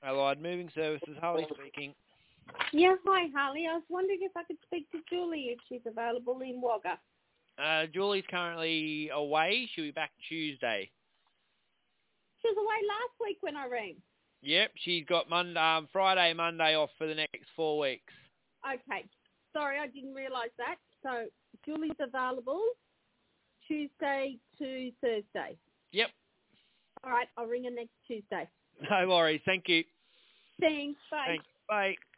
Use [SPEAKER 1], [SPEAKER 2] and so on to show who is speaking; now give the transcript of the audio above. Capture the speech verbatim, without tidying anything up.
[SPEAKER 1] Allied Moving Services, Harley speaking.
[SPEAKER 2] Yeah, hi, Harley. I was wondering if I could speak to Julie if she's available in Wagga.
[SPEAKER 1] Uh, Julie's currently away. She'll be back Tuesday.
[SPEAKER 2] She was away last week when I rang.
[SPEAKER 1] Yep, she's got Monday, um, Friday, Monday off for the next four weeks.
[SPEAKER 2] Okay. Sorry, I didn't realise that. So Julie's available Tuesday to Thursday.
[SPEAKER 1] Yep.
[SPEAKER 2] All right, I'll ring her next Tuesday.
[SPEAKER 1] No worries. Thank you.
[SPEAKER 2] Thanks. Bye.
[SPEAKER 1] Thanks. Bye.